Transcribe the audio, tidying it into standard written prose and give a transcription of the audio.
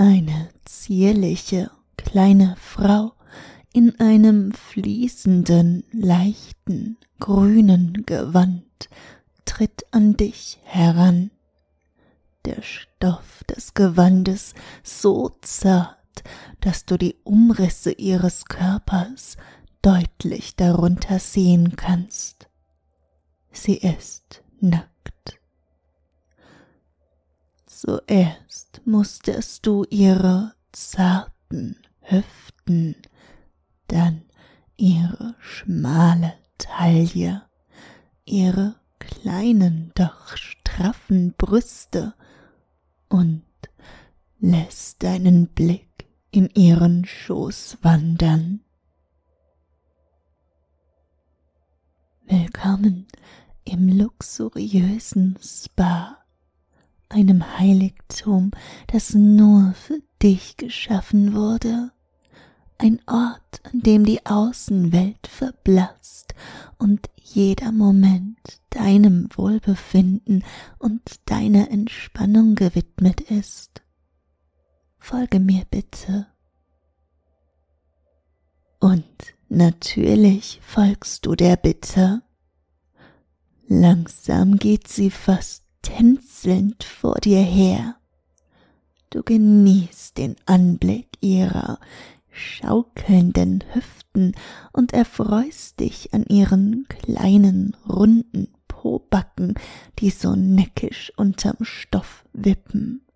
Eine zierliche kleine Frau in einem fließenden, leichten, grünen Gewand tritt an dich heran. Der Stoff des Gewandes so zart, dass du die Umrisse ihres Körpers deutlich darunter sehen kannst. Sie ist nackt. Zuerst musterst du ihre zarten Hüften, dann ihre schmale Taille, ihre kleinen, doch straffen Brüste und lässt deinen Blick in ihren Schoß wandern. Willkommen im luxuriösen Spa, einem Heiligtum, das nur für dich geschaffen wurde. Ein Ort, an dem die Außenwelt verblasst und jeder Moment deinem Wohlbefinden und deiner Entspannung gewidmet ist. Folge mir bitte. Und natürlich folgst du der Bitte. Langsam geht sie fast tänzelnd vor dir her. Du genießt den Anblick ihrer schaukelnden Hüften und erfreust dich an ihren kleinen, runden Pobacken, die so neckisch unterm Stoff wippen.